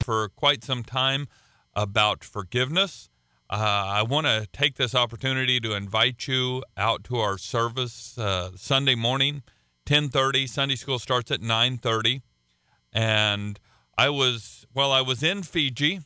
for quite some time about forgiveness. I want to take this opportunity to invite you out to our service Sunday morning, 10:30. Sunday school starts at 9:30. And I was in Fiji.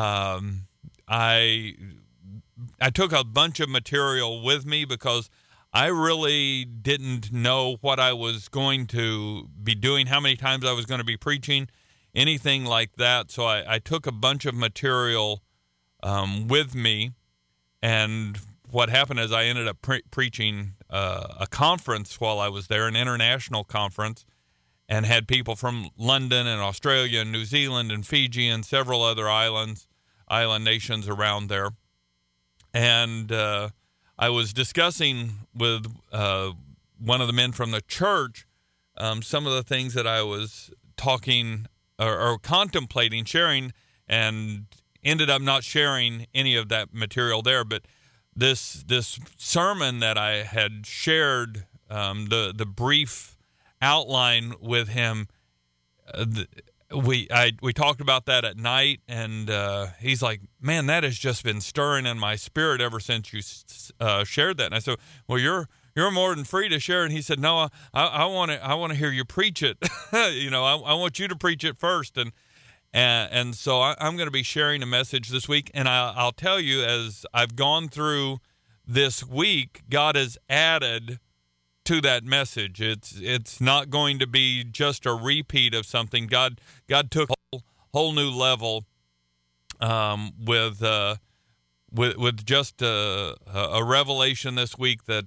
I took a bunch of material with me because I really didn't know what I was going to be doing, how many times I was going to be preaching, anything like that. So I took a bunch of material with me, and what happened is I ended up preaching a conference while I was there, an international conference, and had people from London and Australia and New Zealand and Fiji and several other island nations around there. And I was discussing with one of the men from the church some of the things that I was talking or contemplating sharing, and ended up not sharing any of that material there. But this sermon that I had shared, the brief outline with him, we talked about that at night, and he's like, "Man, that has just been stirring in my spirit ever since you shared that." And I said, "Well, you're more than free to share." And he said, "No, I want to hear you preach it. I want you to preach it first." And so I'm going to be sharing a message this week, and I'll tell you, as I've gone through this week, God has added to that message. It's not going to be just a repeat of something. God took a whole new level with just a revelation this week that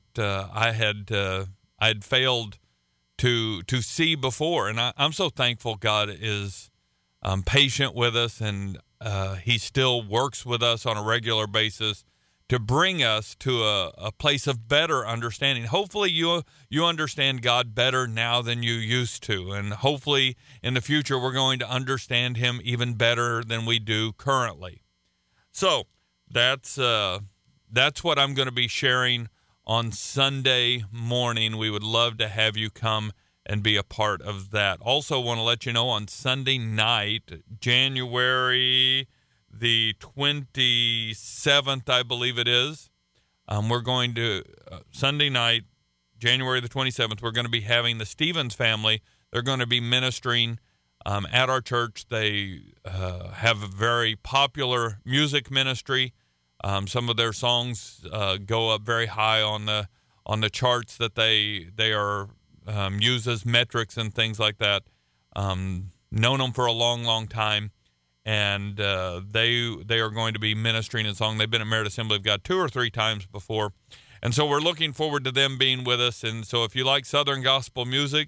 I'd failed to see before, and I'm so thankful God is patient with us, and he still works with us on a regular basis to bring us to a place of better understanding. Hopefully you understand God better now than you used to, and hopefully in the future we're going to understand him even better than we do currently. So that's what I'm going to be sharing on Sunday morning. We would love to have you come and be a part of that. Also want to let you know, on Sunday night, January the 27th, I believe it is, we're going to, Sunday night, January the 27th, we're going to be having the Stevens family. They're going to be ministering at our church. They have a very popular music ministry. Some of their songs go up very high on the charts that they are use as metrics and things like that. Known them for a long, long time, and they are going to be ministering in song. They've been at Merit Assembly of God 2 or 3 times before, and so we're looking forward to them being with us. And so if you like Southern gospel music,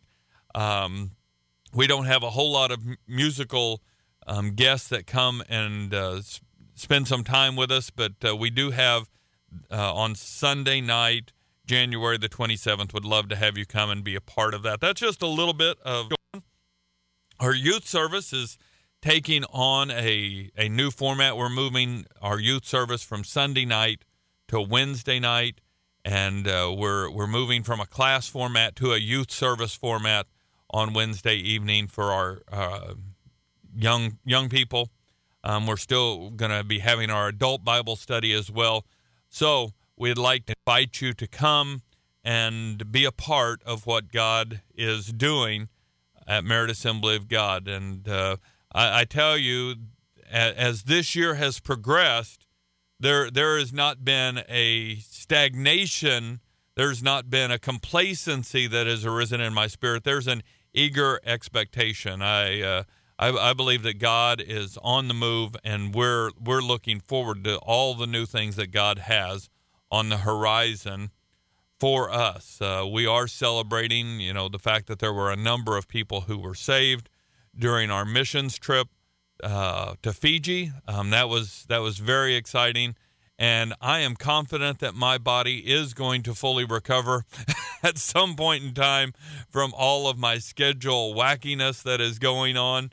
we don't have a whole lot of musical guests that come and spend some time with us, but we do have on Sunday night, January the 27th. Would love to have you come and be a part of that. That's just a little bit of our youth service is taking on a new format. We're moving our youth service from Sunday night to Wednesday night, and we're moving from a class format to a youth service format on Wednesday evening for our young people. We're still going to be having our adult Bible study as well. So we'd like to invite you to come and be a part of what God is doing at Merit Assembly of God. And I tell you, as this year has progressed, there has not been a stagnation. There's not been a complacency that has arisen in my spirit. There's an eager expectation. I believe that God is on the move, and we're looking forward to all the new things that God has on the horizon for us. We are celebrating, the fact that there were a number of people who were saved during our missions trip to Fiji. That was very exciting, and I am confident that my body is going to fully recover at some point in time from all of my schedule wackiness that is going on.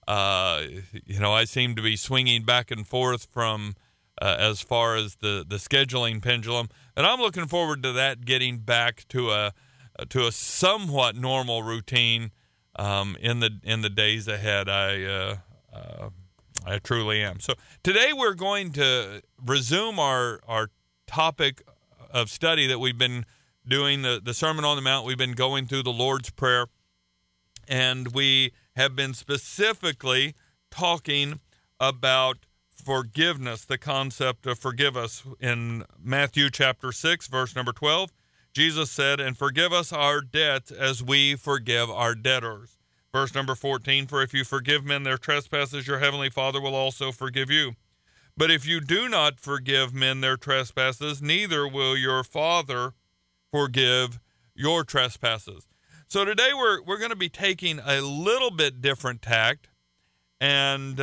I seem to be swinging back and forth from as far as the scheduling pendulum, and I'm looking forward to that getting back to a somewhat normal routine in the days ahead. I truly am. So today we're going to resume our topic of study that we've been doing, the Sermon on the Mount. We've been going through the Lord's Prayer, and we have been specifically talking about forgiveness, the concept of forgive us. In Matthew chapter 6, verse number 12, Jesus said, "And forgive us our debts as we forgive our debtors." Verse number 14, "For if you forgive men their trespasses, your heavenly Father will also forgive you. But if you do not forgive men their trespasses, neither will your Father forgive your trespasses." So today we're going to be taking a little bit different tact, and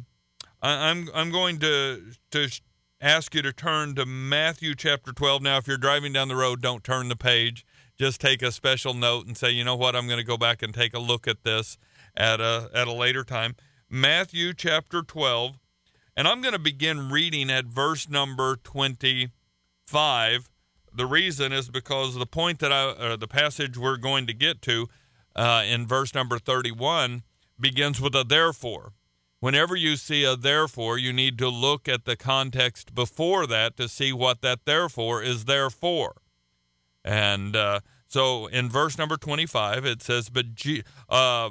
I'm going to ask you to turn to Matthew chapter 12. Now, if you're driving down the road, don't turn the page. Just take a special note and say, you know what, I'm going to go back and take a look at this at a later time. Matthew chapter 12, and I'm going to begin reading at verse number 25. The reason is because the point that the passage we're going to get to in verse number 31 begins with a therefore. Whenever you see a therefore, you need to look at the context before that to see what that therefore is there for. And so in verse number 25, it says, let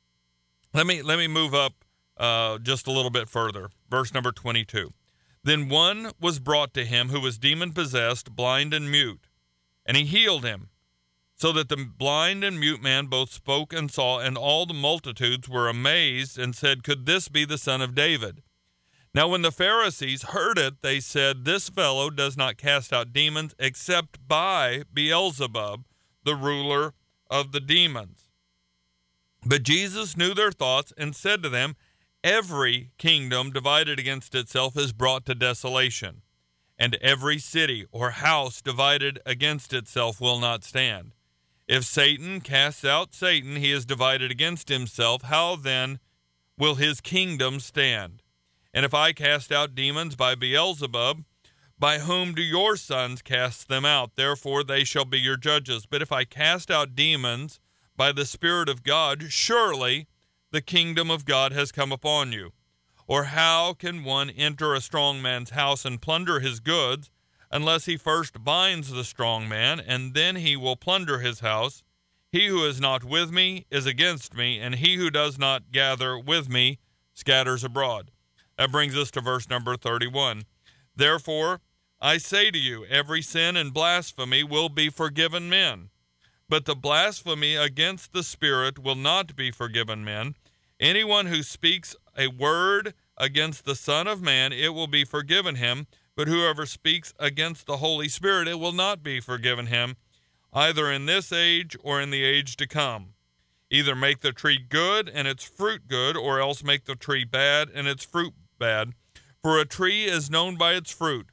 me move up just a little bit further. Verse number 22. "Then one was brought to him who was demon-possessed, blind and mute, and he healed him, so that the blind and mute man both spoke and saw, and all the multitudes were amazed and said, 'Could this be the Son of David?' Now when the Pharisees heard it, they said, 'This fellow does not cast out demons except by Beelzebub, the ruler of the demons.' But Jesus knew their thoughts and said to them, 'Every kingdom divided against itself is brought to desolation, and every city or house divided against itself will not stand. If Satan casts out Satan, he is divided against himself. How then will his kingdom stand? And if I cast out demons by Beelzebub, by whom do your sons cast them out? Therefore they shall be your judges. But if I cast out demons by the Spirit of God, surely the kingdom of God has come upon you. Or how can one enter a strong man's house and plunder his goods, unless he first binds the strong man, and then he will plunder his house? He who is not with me is against me, and he who does not gather with me scatters abroad." That brings us to verse number 31. "Therefore, I say to you, every sin and blasphemy will be forgiven men, but the blasphemy against the Spirit will not be forgiven men. Anyone who speaks a word against the Son of Man, it will be forgiven him, but whoever speaks against the Holy Spirit, it will not be forgiven him, either in this age or in the age to come. Either make the tree good and its fruit good, or else make the tree bad and its fruit bad. For a tree is known by its fruit.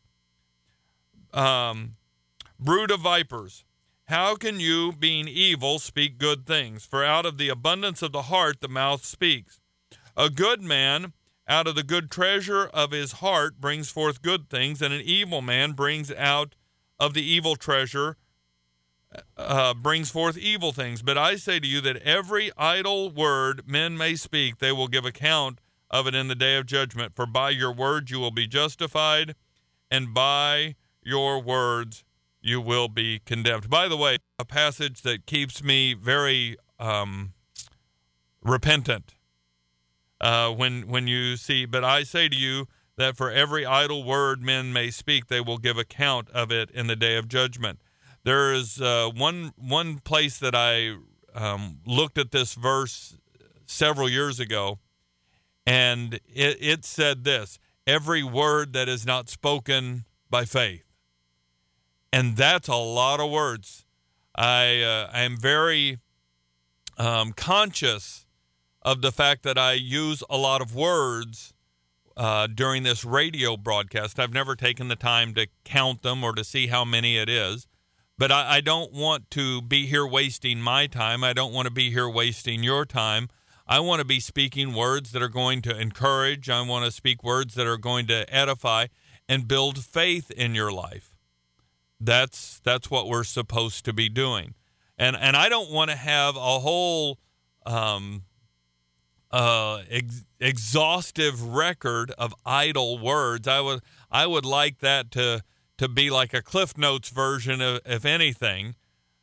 Brood of vipers, how can you, being evil, speak good things? For out of the abundance of the heart the mouth speaks. A good man out of the good treasure of his heart brings forth good things, and an evil man brings out of the evil treasure brings forth evil things. But I say to you that every idle word men may speak, they will give account of it in the day of judgment. For by your words you will be justified, and by your words you will be condemned." By the way, a passage that keeps me very repentant. When you see, "But I say to you that for every idle word men may speak, they will give account of it in the day of judgment." There is one place that I looked at this verse several years ago, and it said this: "Every word that is not spoken by faith." And that's a lot of words. I am very conscious of the fact that I use a lot of words during this radio broadcast. I've never taken the time to count them or to see how many it is. But I don't want to be here wasting my time. I don't want to be here wasting your time. I want to be speaking words that are going to encourage. I want to speak words that are going to edify and build faith in your life. That's what we're supposed to be doing. And I don't want to have a whole exhaustive record of idle words. I would like that to be like a Cliff Notes version of, if anything.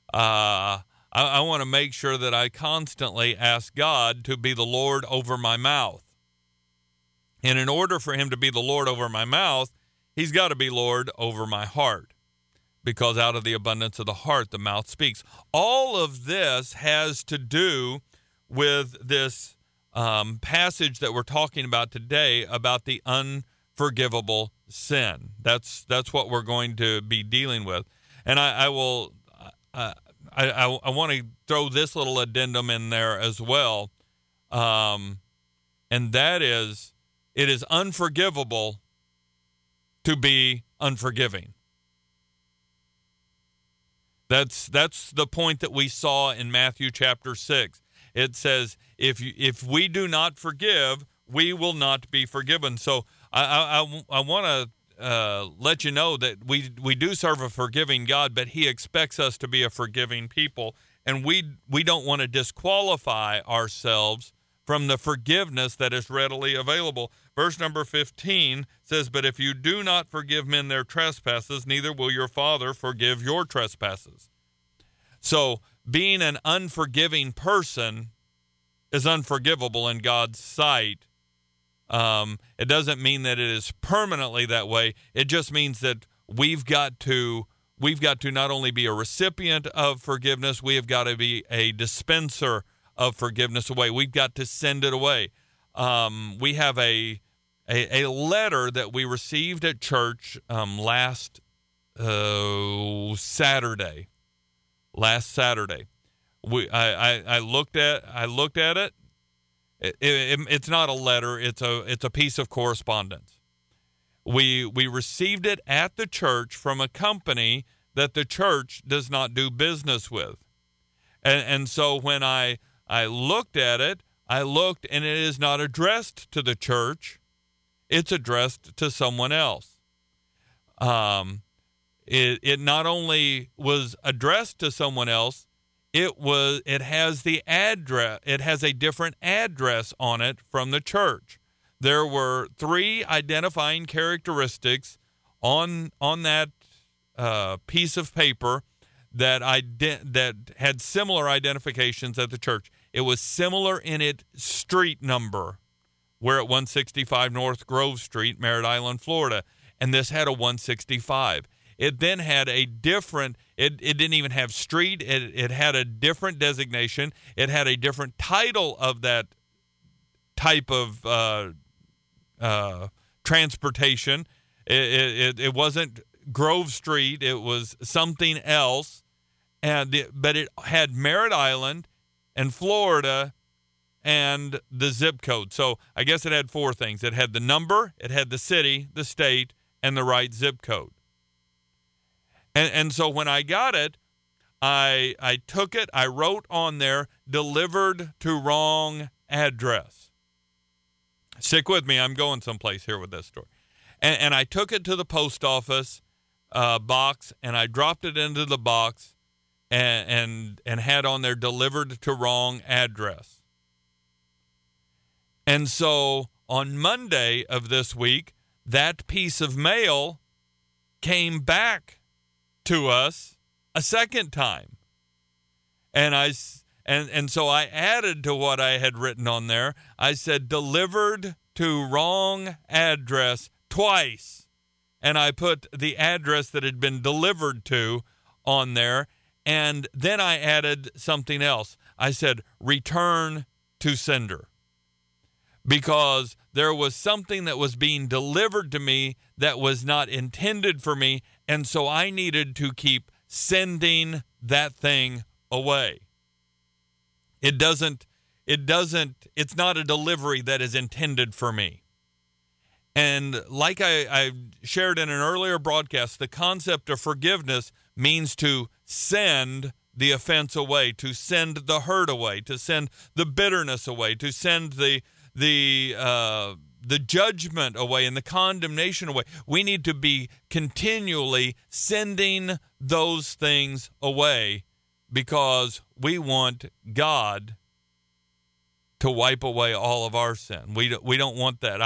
I want to make sure that I constantly ask God to be the Lord over my mouth. And in order for him to be the Lord over my mouth, he's got to be Lord over my heart, because out of the abundance of the heart, the mouth speaks. All of this has to do with this passage that we're talking about today about the unforgivable sin. That's what we're going to be dealing with. And I want to throw this little addendum in there as well, and that is, it is unforgivable to be unforgiving. That's the point that we saw in Matthew chapter 6. It says, if we do not forgive, we will not be forgiven. So I want to let you know that we do serve a forgiving God, but he expects us to be a forgiving people, and we don't want to disqualify ourselves from the forgiveness that is readily available. Verse number 15 says, "But if you do not forgive men their trespasses, neither will your Father forgive your trespasses." So being an unforgiving person is unforgivable in God's sight. It doesn't mean that it is permanently that way. It just means that we've got to not only be a recipient of forgiveness, we have got to be a dispenser of forgiveness away. We've got to send it away. We have a letter that we received at church last Saturday. I looked at it. It's not a letter. It's a piece of correspondence. We received it at the church from a company that the church does not do business with, and so when I looked at it, and it is not addressed to the church. It's addressed to someone else. It not only was addressed to someone else, it has the address. It has a different address on it from the church. There were 3 identifying characteristics on that piece of paper that had similar identifications at the church. It was similar in its street number. We're at 165 North Grove Street, Merritt Island, Florida, and this had a 165. It then had a different, it didn't even have street, it had a different designation, it had a different title of that type of transportation. It wasn't Grove Street, it was something else, but it had Merritt Island and Florida and the zip code. So I guess it had 4 things. It had the number, it had the city, the state, and the right zip code. And so when I got it, I took it, I wrote on there, delivered to wrong address. Stick with me, I'm going someplace here with this story. And I took it to the post office box, and I dropped it into the box and had on there, delivered to wrong address. And so on Monday of this week, that piece of mail came back to us a second time. And so I added to what I had written on there. I said, delivered to wrong address twice. And I put the address that had been delivered to on there. And then I added something else. I said, return to sender. Because there was something that was being delivered to me that was not intended for me, and so I needed to keep sending that thing away. It's not a delivery that is intended for me. And like I shared in an earlier broadcast, the concept of forgiveness means to send the offense away, to send the hurt away, to send the bitterness away, to send the judgment away and the condemnation away. We need to be continually sending those things away because we want God to wipe away all of our sin. We don't want that.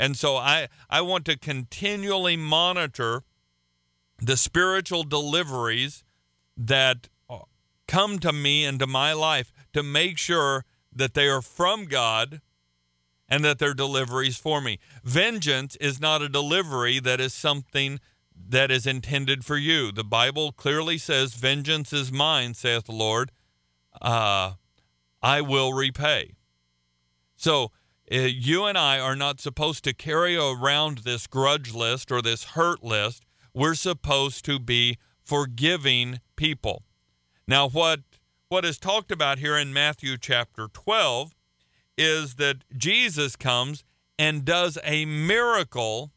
I want to continually monitor the spiritual deliveries that come to me and to my life to make sure that they are from God and that they're deliveries for me. Vengeance is not a delivery that is something that is intended for you. The Bible clearly says, vengeance is mine, saith the Lord. I will repay. So you and I are not supposed to carry around this grudge list or this hurt list. We're supposed to be forgiving people. Now, what is talked about here in Matthew chapter 12 is that Jesus comes and does a miracle.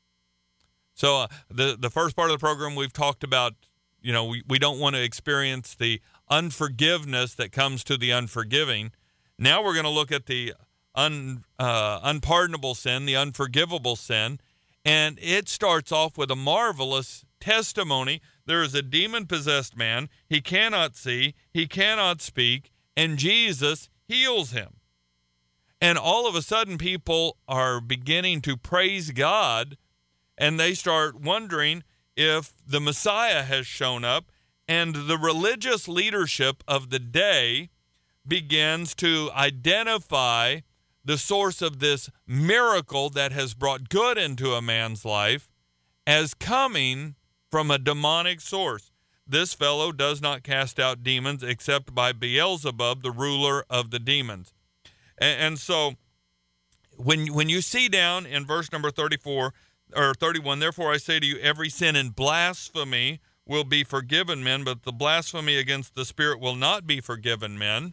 So the first part of the program we've talked about, we don't want to experience the unforgiveness that comes to the unforgiving. Now we're going to look at the unpardonable sin, the unforgivable sin, and it starts off with a marvelous testimony. There is a demon-possessed man. He cannot see, he cannot speak, and Jesus heals him. And all of a sudden, people are beginning to praise God, and they start wondering if the Messiah has shown up, and the religious leadership of the day begins to identify the source of this miracle that has brought good into a man's life as coming from a demonic source. This fellow does not cast out demons except by Beelzebub, the ruler of the demons. And so when you see down in verse number 34 or 31, therefore I say to you, every sin and blasphemy will be forgiven men, but the blasphemy against the Spirit will not be forgiven men.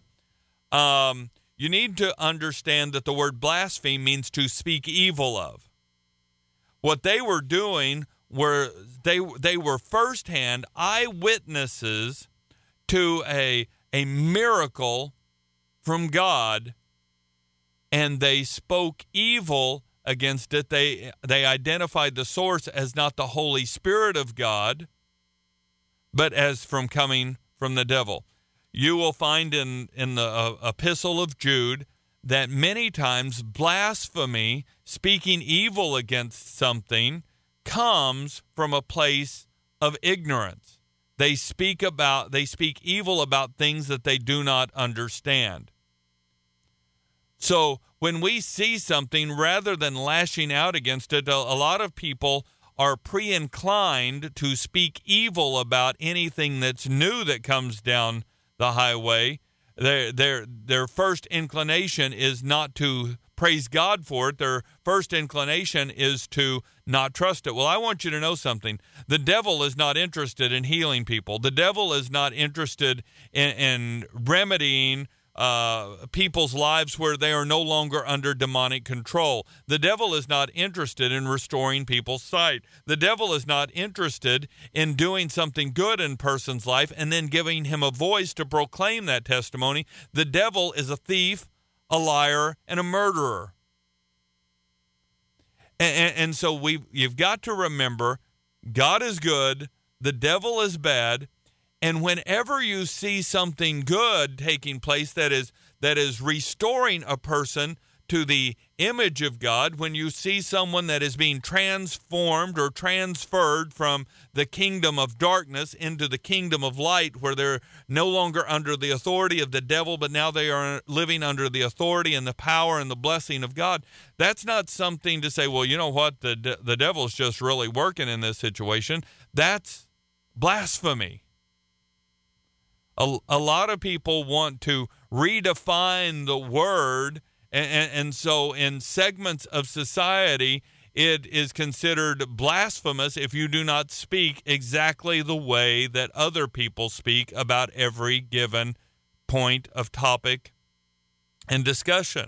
You need to understand that the word blaspheme means to speak evil of. What they were doing were they were firsthand eyewitnesses to a miracle from God, and they spoke evil against it. They identified the source as not the Holy Spirit of God, but as from coming from the devil. You will find in the epistle of Jude that many times blasphemy, speaking evil against something, comes from a place of ignorance. They speak evil about things that they do not understand. So when we see something, rather than lashing out against it, a lot of people are pre-inclined to speak evil about anything that's new that comes down the highway. Their first inclination is not to praise God for it. Their first inclination is to not trust it. Well, I want you to know something. The devil is not interested in healing people. The devil is not interested in remedying people's lives where they are no longer under demonic control. The devil is not interested in restoring people's sight. The devil is not interested in doing something good in a person's life and then giving him a voice to proclaim that testimony. The devil is a thief, a liar, and a murderer. And so you've got to remember, God is good, the devil is bad. And whenever you see something good taking place that is restoring a person to the image of God, when you see someone that is being transformed or transferred from the kingdom of darkness into the kingdom of light, where they're no longer under the authority of the devil, but now they are living under the authority and the power and the blessing of God, that's not something to say, well, you know what, the devil's just really working in this situation. That's blasphemy. A lot of people want to redefine the word, and so in segments of society, it is considered blasphemous if you do not speak exactly the way that other people speak about every given point of topic and discussion.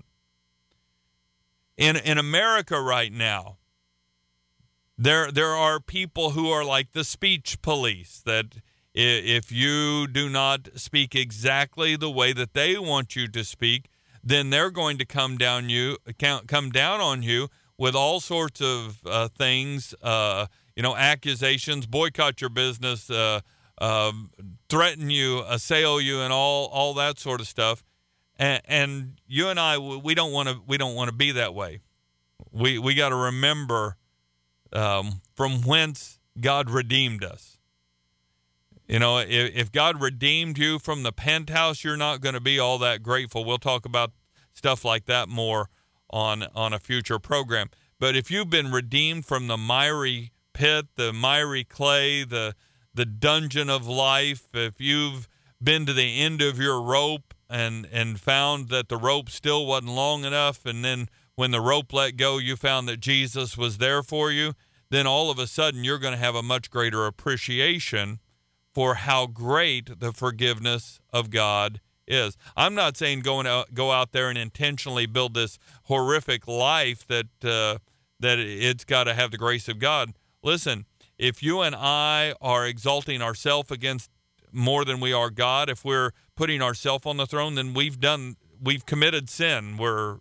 In America right now, there are people who are like the speech police, that if you do not speak exactly the way that they want you to speak, then they're going to come down on you with all sorts of things, accusations, boycott your business, threaten you, assail you, and all that sort of stuff. And you and I, we don't want to be that way. We got to remember from whence God redeemed us. You know, if God redeemed you from the penthouse, you're not going to be all that grateful. We'll talk about stuff like that more on a future program. But if you've been redeemed from the miry pit, the miry clay, the dungeon of life, if you've been to the end of your rope and found that the rope still wasn't long enough, and then when the rope let go, you found that Jesus was there for you, then all of a sudden you're going to have a much greater appreciation for how great the forgiveness of God is. I'm not saying go out there and intentionally build this horrific life that it's got to have the grace of God. Listen, if you and I are exalting ourselves against more than we are God, if we're putting ourselves on the throne, then we've committed sin.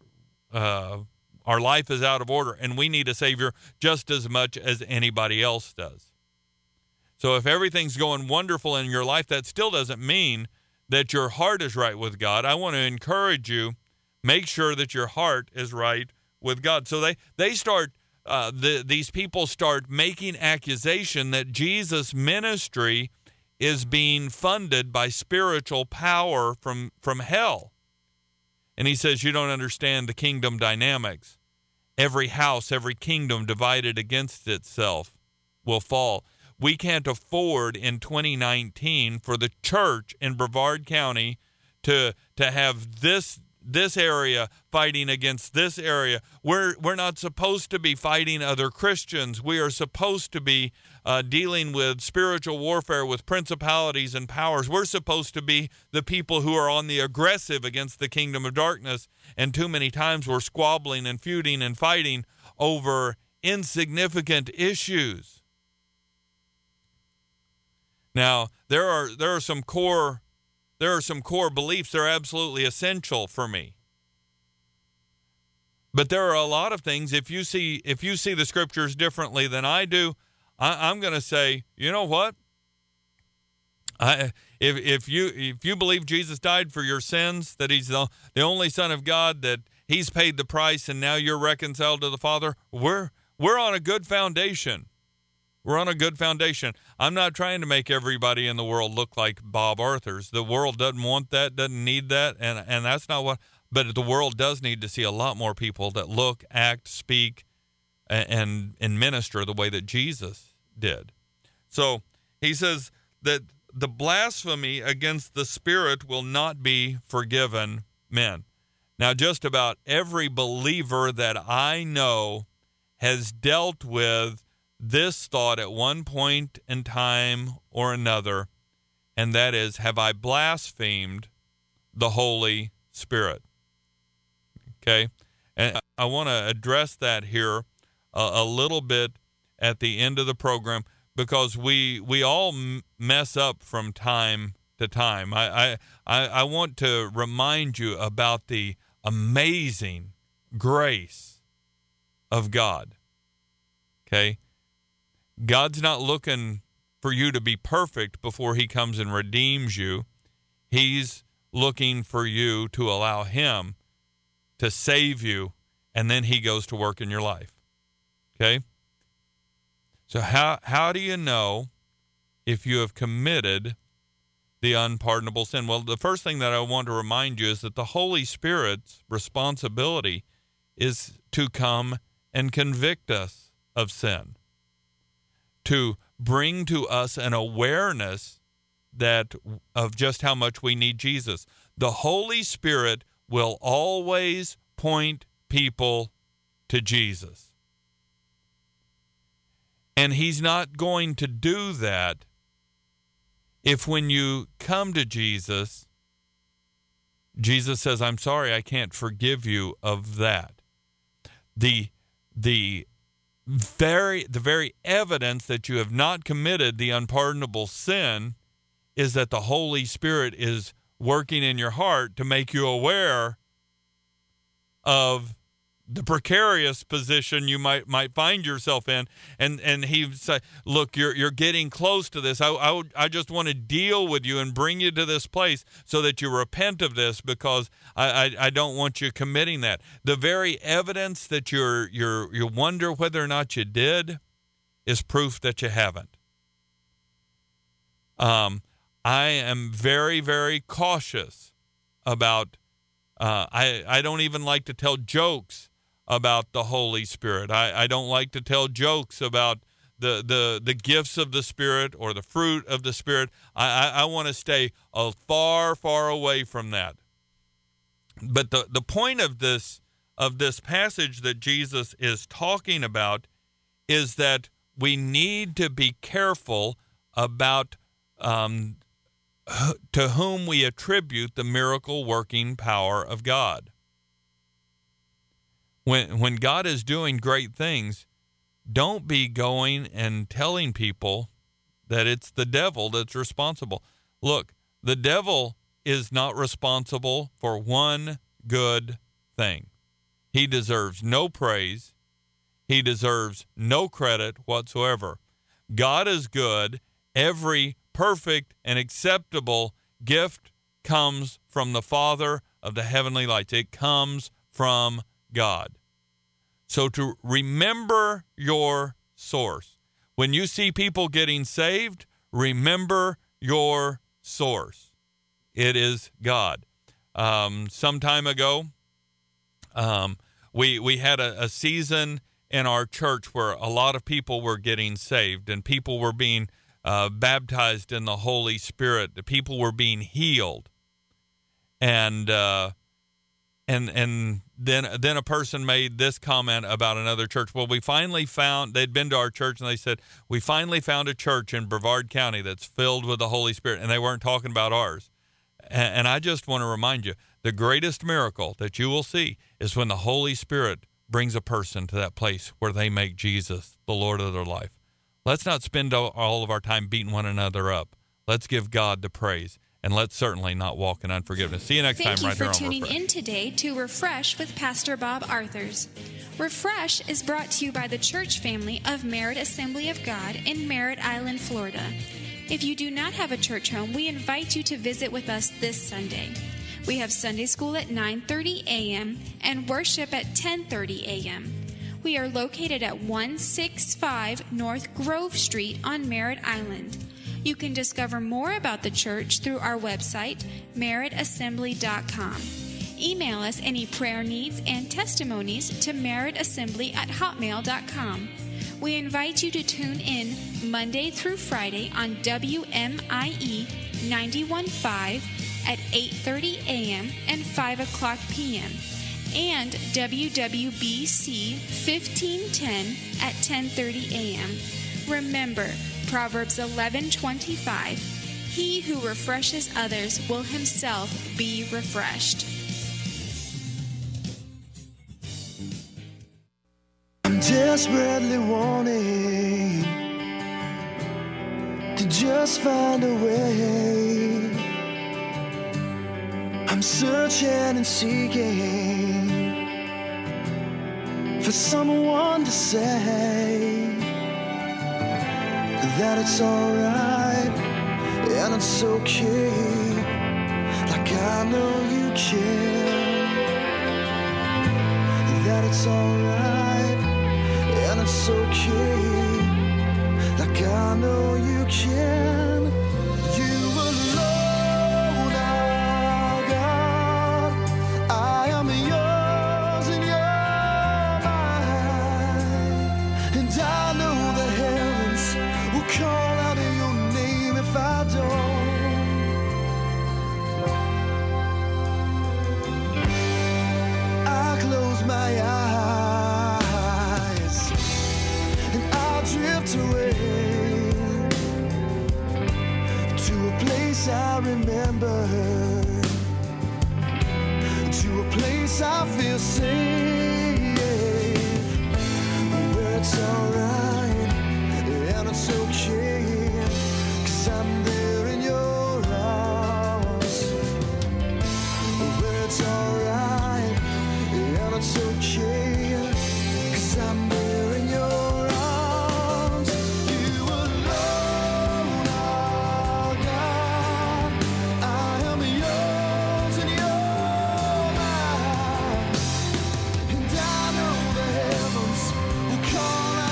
Our life is out of order, and we need a Savior just as much as anybody else does. So if everything's going wonderful in your life, that still doesn't mean that your heart is right with God. I want to encourage you, make sure that your heart is right with God. So they start, these people start making accusation that Jesus' ministry is being funded by spiritual power from hell. And he says, you don't understand the kingdom dynamics. Every house, every kingdom divided against itself will fall. We can't afford in 2019 for the church in Brevard County to have this area fighting against this area. We're not supposed to be fighting other Christians. We are supposed to be dealing with spiritual warfare with principalities and powers. We're supposed to be the people who are on the aggressive against the kingdom of darkness. And too many times we're squabbling and feuding and fighting over insignificant issues. Now, there are some core beliefs that are absolutely essential for me. But there are a lot of things, if you see the scriptures differently than I do, I'm going to say, you know what? If you believe Jesus died for your sins, that he's the only Son of God, that he's paid the price and now you're reconciled to the Father, we're on a good foundation. We're on a good foundation. I'm not trying to make everybody in the world look like Bob Arthurs. The world doesn't want that, doesn't need that, and that's not what. But the world does need to see a lot more people that look, act, speak, and minister the way that Jesus did. So he says that the blasphemy against the Spirit will not be forgiven men. Now, just about every believer that I know has dealt with this thought at one point in time or another, and that is, have I blasphemed the Holy Spirit? Okay, and I want to address that here a little bit at the end of the program, because we all mess up from time to time. I want to remind you about the amazing grace of God. Okay? God's not looking for you to be perfect before he comes and redeems you. He's looking for you to allow him to save you, and then he goes to work in your life. Okay? So how do you know if you have committed the unpardonable sin? Well, the first thing that I want to remind you is that the Holy Spirit's responsibility is to come and convict us of sin, to bring to us an awareness of just how much we need Jesus. The Holy Spirit will always point people to Jesus. And he's not going to do that if when you come to Jesus, Jesus says, I'm sorry, I can't forgive you of that. The very evidence that you have not committed the unpardonable sin is that the Holy Spirit is working in your heart to make you aware of the precarious position you might find yourself in, and he would say, look, you're getting close to this. I just want to deal with you and bring you to this place so that you repent of this, because I don't want you committing that. The very evidence that you wonder whether or not you did is proof that you haven't. I am very, very cautious about, I don't even like to tell jokes about the Holy Spirit. I don't like to tell jokes about the gifts of the Spirit or the fruit of the Spirit. I want to stay far, far away from that. But the point of this passage that Jesus is talking about is that we need to be careful about to whom we attribute the miracle working power of God. When God is doing great things, don't be going and telling people that it's the devil that's responsible. Look, the devil is not responsible for one good thing. He deserves no praise. He deserves no credit whatsoever. God is good. Every perfect and acceptable gift comes from the Father of the heavenly lights. It comes from God. So to remember your source. When you see people getting saved, remember your source. It is God. Some time ago, we had a season in our church where a lot of people were getting saved, and people were being baptized in the Holy Spirit. The people were being healed. And then a person made this comment about another church. Well, we finally found, they'd been to our church, and they said, we finally found a church in Brevard County that's filled with the Holy Spirit, and they weren't talking about ours. And I just want to remind you, the greatest miracle that you will see is when the Holy Spirit brings a person to that place where they make Jesus the Lord of their life. Let's not spend all of our time beating one another up. Let's give God the praise. And let's certainly not walk in unforgiveness. See you next time right here on Refresh. Thank you for tuning in today to Refresh with Pastor Bob Arthurs. Refresh is brought to you by the church family of Merritt Assembly of God in Merritt Island, Florida. If you do not have a church home, we invite you to visit with us this Sunday. We have Sunday school at 9:30 a.m. and worship at 10:30 a.m. We are located at 165 North Grove Street on Merritt Island. You can discover more about the church through our website, merrittassembly.com. Email us any prayer needs and testimonies to merrittassembly@hotmail.com. We invite you to tune in Monday through Friday on WMIE 91.5 at 8:30 a.m. and 5 o'clock p.m. and WWBC 1510 at 10:30 a.m. Remember, Proverbs 11:25, he who refreshes others will himself be refreshed. I'm desperately wanting to just find a way. I'm searching and seeking for someone to say that it's alright and it's okay, like I know you can. That it's alright and it's okay, like I know you can. You alone are God. I am yours and you're mine, and I know the heavens will call out your name if I don't. I close my eyes and I'll drift away to a place I remember, to a place I feel safe, where it's all